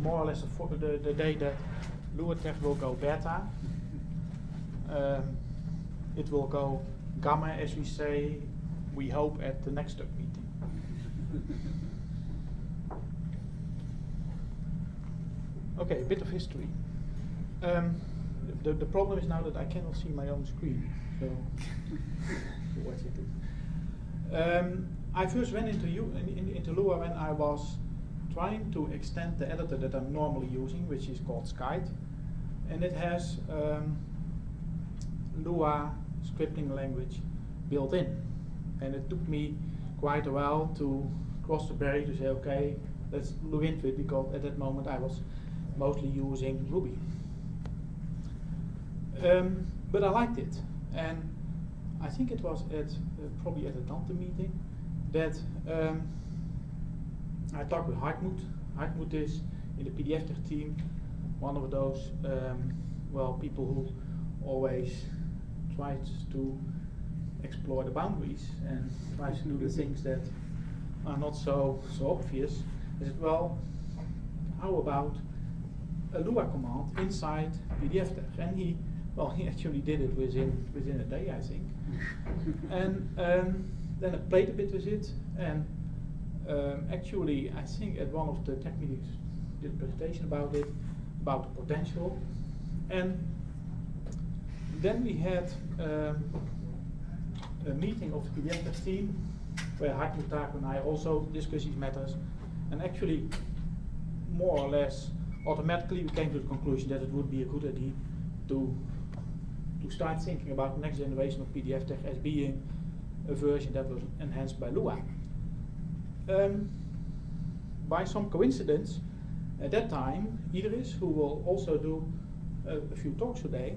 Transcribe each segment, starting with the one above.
more or less the day that LuaTeX will go beta. It will go gamma, as we say, we hope, at the next TUC meeting. Okay, a bit of history. The problem is now that I cannot see my own screen, so watch it. I first went into Lua when I was trying to extend the editor that I'm normally using, which is called Skite, and it has Lua scripting language built in. And it took me quite a while to cross the barrier to say, okay, let's look into it, because at that moment I was mostly using Ruby. But I liked it, and I think it was at probably at a Dante meeting that I talked with Hartmut. Hartmut is in the PDFTech team one of those people who always tries to explore the boundaries and tries to do the things that are not so obvious. I said, well, how about a Lua command inside PDFTech? And he actually did it within a day, I think. And then I played a bit with it, and actually I think at one of the tech meetings did a presentation about it, about the potential. And then we had a meeting of the PDFTech team where Hartmut, Taco and I also discussed these matters, and actually more or less automatically we came to the conclusion that it would be a good idea to start thinking about the next generation of PDFTech as being a version that was enhanced by Lua. By some coincidence, at that time, Idris, who will also do a few talks today,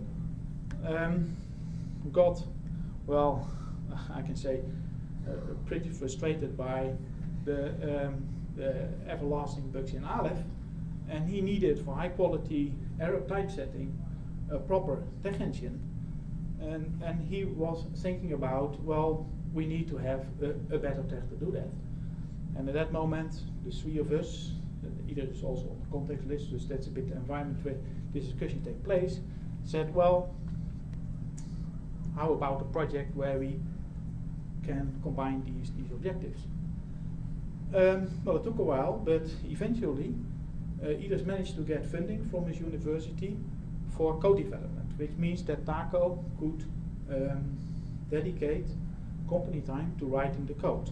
got, well, I can say, pretty frustrated by the everlasting bugs in Aleph, and he needed, for high quality Arab typesetting, a proper tech engine, and he was thinking about, well, we need to have a better tech to do that. And at that moment, the three of us, Idris is also on the contact list, so that's a bit the environment where this discussion takes place, said, well, how about a project where we can combine these objectives? Well, it took a while, but eventually Idris managed to get funding from his university for code development, which means that Taco could dedicate company time to writing the code.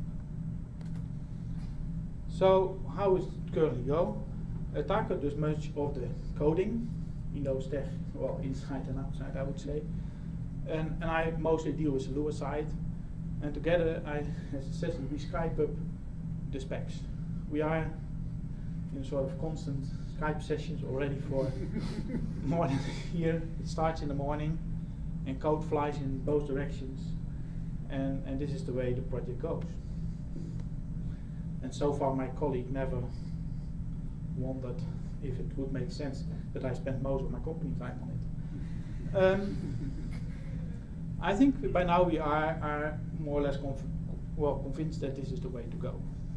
So how is it currently go? Taco does much of the coding. He knows tech, well, inside and outside, I would say. And I mostly deal with the Lua side. And together, as I said, we Skype up the specs. We are in sort of constant Skype sessions already for more than a year. It starts in the morning, and code flies in both directions. And this is the way the project goes. And so far, my colleague never wondered if it would make sense that I spend most of my company time on it. I think by now we are more or less convinced that this is the way to go.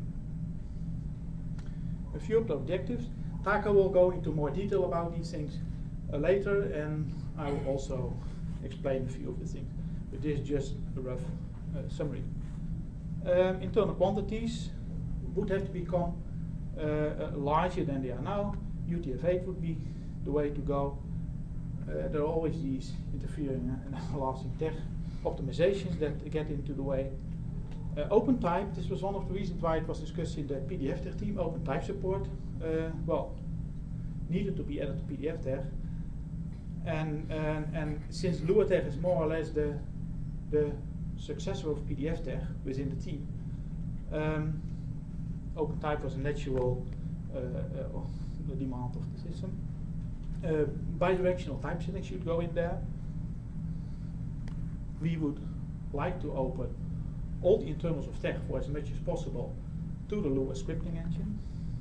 A few of the objectives. Taco will go into more detail about these things later, and I will also explain a few of the things. But this is just a rough summary. Internal quantities would have to become larger than they are now. UTF-8 would be the way to go. There are always these interfering and everlasting tech optimizations that get into the way. Open type, this was one of the reasons why it was discussed in the PDFTech team. Open type support, needed to be added to PDFTech. And since LuaTeX is more or less the successor of PDFTech within the team, open type was a natural demand of the system. Bidirectional typesetting should go in there. We would like to open all the internals of Tech for as much as possible to the Lua scripting engine.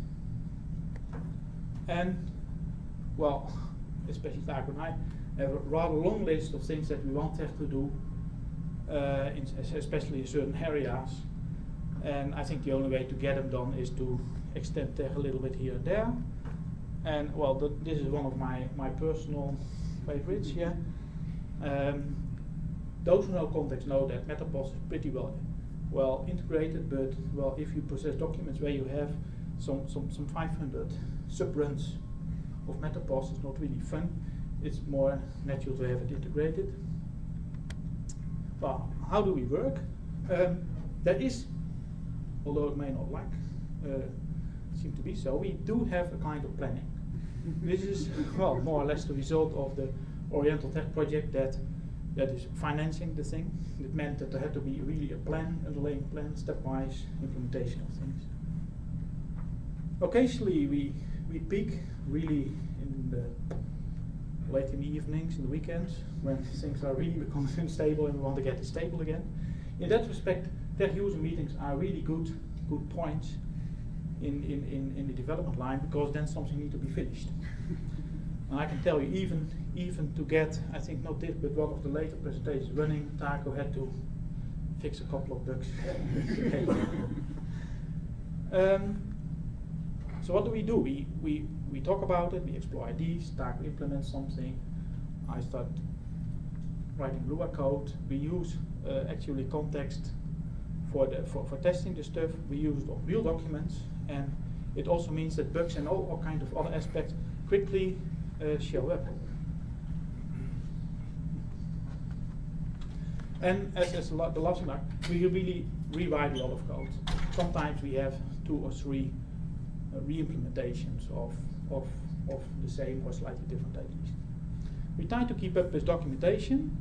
And, well, especially Taco and I have a rather long list of things that we want Tech to do, especially in certain areas. And I think the only way to get them done is to extend Tech a little bit here and there. And well, this is one of my personal favorites here. Those who know context know that Matterpos is pretty well integrated, but well, if you process documents where you have some 500 sub-runs of Matterpos, it's not really fun. It's more natural to have it integrated. Well, how do we work? That is, although it may not seem to be so, we do have a kind of planning. This is, well, more or less the result of the Oriental Tech project that is financing the thing. It meant that there had to be really a plan, underlying plan, stepwise implementation of things. Occasionally we peak really in the late in the evenings, in the weekends, when things are really becoming unstable and we want to get it stable again. In that respect, tech user meetings are really good points in the development line, because then something needs to be finished. And I can tell you, even to get, I think not this, but one of the later presentations running, Taco had to fix a couple of bugs. So what do? We talk about it, we explore ideas, Taco implements something, I start writing Lua code. We use actually context for testing the stuff. We use real documents, and it also means that bugs and all kinds of other aspects quickly show up. And as the last thing, we really rewrite a lot of code. Sometimes we have 2 or 3 re-implementations of the same or slightly different ideas. We try to keep up with documentation.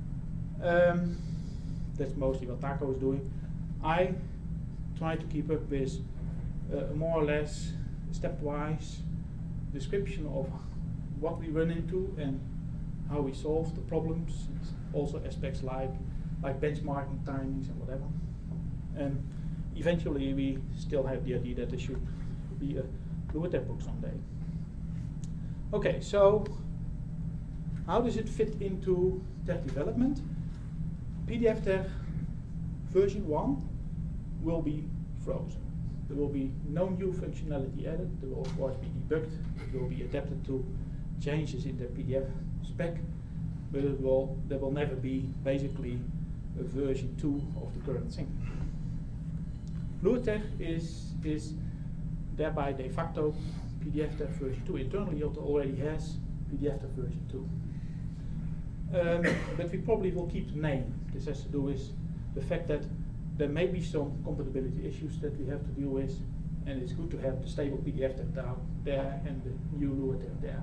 That's mostly what Taco is doing. I try to keep up with more or less stepwise description of what we run into and how we solve the problems. Also aspects like benchmarking, timings, and whatever. And eventually we still have the idea that there should be a LuaTech book someday. Okay, so how does it fit into tech development? PDFTech version 1 will be frozen. There will be no new functionality added. There will of course be debugged. It will be adapted to changes in the PDF spec, but there will never be basically a version 2 of the current thing. LuaTech is thereby de facto PDFTech version 2. Internally it already has PDFTech version 2. But we probably will keep the name. This has to do with the fact that there may be some compatibility issues that we have to deal with, and it's good to have the stable PDFTech down there and the new LuaTech there.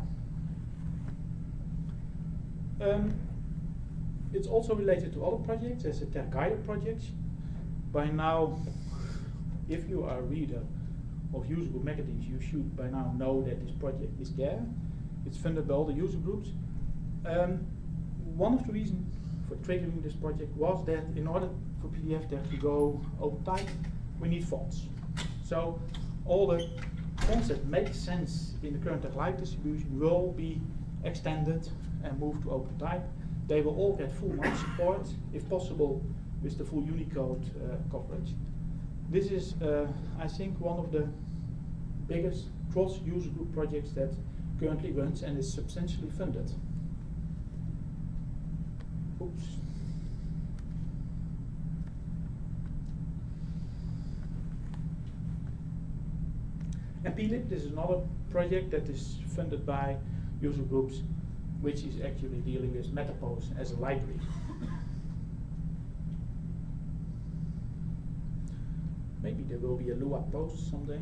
It's also related to other projects as the tech guided projects. By now, if you are a reader of user group magazines, you should by now know that this project is there. It's funded by all the user groups. One of the reasons for triggering this project was that in order for PDFTech to go open type, we need fonts. So all the fonts that make sense in the current TechLive distribution will be extended and moved to open type. They will all get full mark support, if possible, with the full Unicode coverage. This is, I think, one of the biggest cross-user group projects that currently runs and is substantially funded. Oops. And PLib, this is another project that is funded by user groups, which is actually dealing with Matterpos as a library. Maybe there will be a Lua post someday.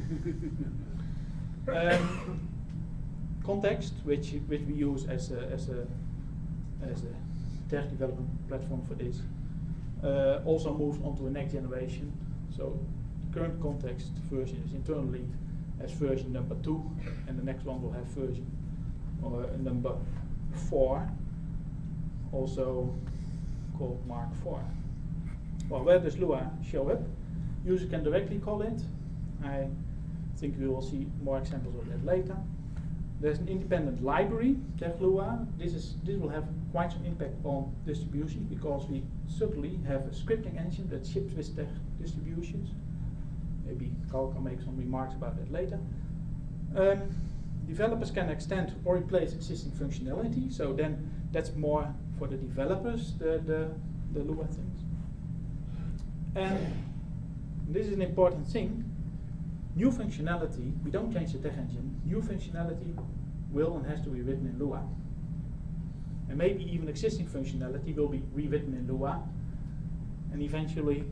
Context, which we use as a tech development platform for this, also moves on to a next generation. So the current context version is internally as version number 2, and the next one will have version number 4, also called Mark 4. Well, where does Lua show up? User can directly call it. I think we will see more examples of that later. There's an independent library, TechLua. This will have quite some impact on distributions, because we certainly have a scripting engine that ships with Tech distributions. Maybe Carl can make some remarks about that later. The Developers can extend or replace existing functionality, so then that's more for the developers, the Lua things. And this is an important thing. New functionality, we don't change the tech engine, new functionality will and has to be written in Lua. And maybe even existing functionality will be rewritten in Lua, and eventually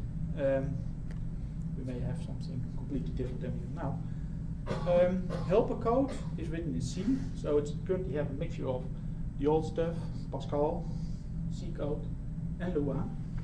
we may have something completely different than we have now. Helper code is written in C, so it's currently have a mixture of the old stuff, Pascal, C code, and Lua.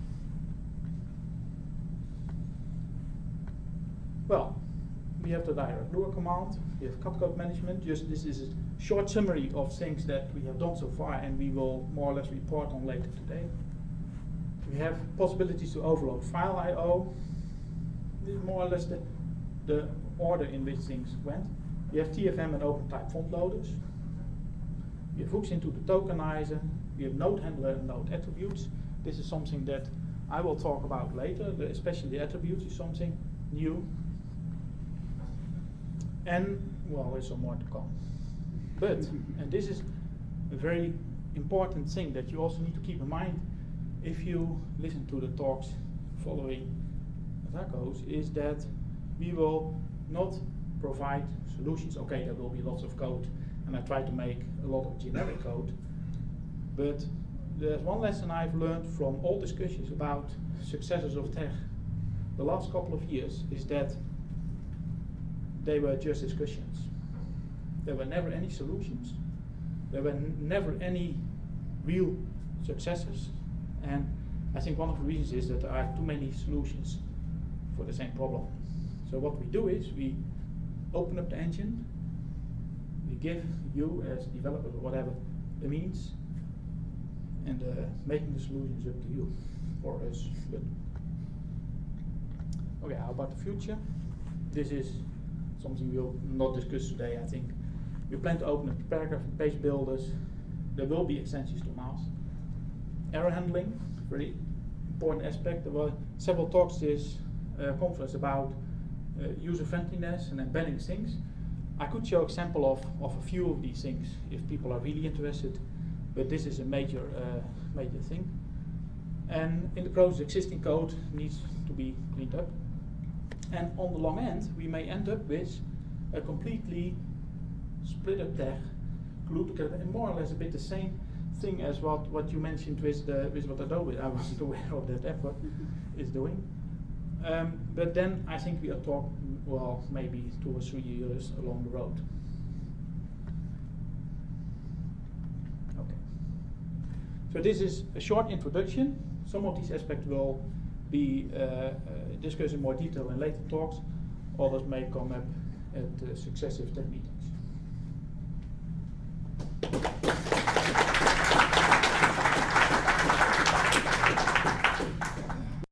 Well, we have the direct Lua command, we have cut code management. Just this is a short summary of things that we have done so far and we will more or less report on later today. We have possibilities to overload file I/O. This is more or less the order in which things went. We have TFM and OpenType font loaders. We have hooks into the tokenizer. We have node handler and node attributes. This is something that I will talk about later, especially the attributes is something new. And, well, there's some more to come. But, and this is a very important thing that you also need to keep in mind if you listen to the talks following Zakos, is that we will not provide solutions. Okay, there will be lots of code, and I try to make a lot of generic code, but there's one lesson I've learned from all discussions about successors of tech the last couple of years is that they were just discussions. There were never any solutions. There were never any real successes. And I think one of the reasons is that there are too many solutions for the same problem. So what we do is we open up the engine, we give you as developers or whatever the means, and making the solutions up to you or us. But okay, how about the future? This is something we'll not discuss today, I think. We plan to open up the paragraph and page builders. There will be extensions to MAS. Error handling, very important aspect. There were several talks this conference about user friendliness and embedding things. I could show example of a few of these things if people are really interested, but this is a major thing. And in the process, existing code needs to be cleaned up. And on the long end, we may end up with a completely split up tech glued together, and more or less a bit the same thing as what you mentioned with what Adobe, I wasn't aware of that effort, is doing. But then I think we are talking, well, maybe 2 or 3 years along the road. Okay. So this is a short introduction. Some of these aspects will be discussed in more detail in later talks. Others may come up at successive tech meetings.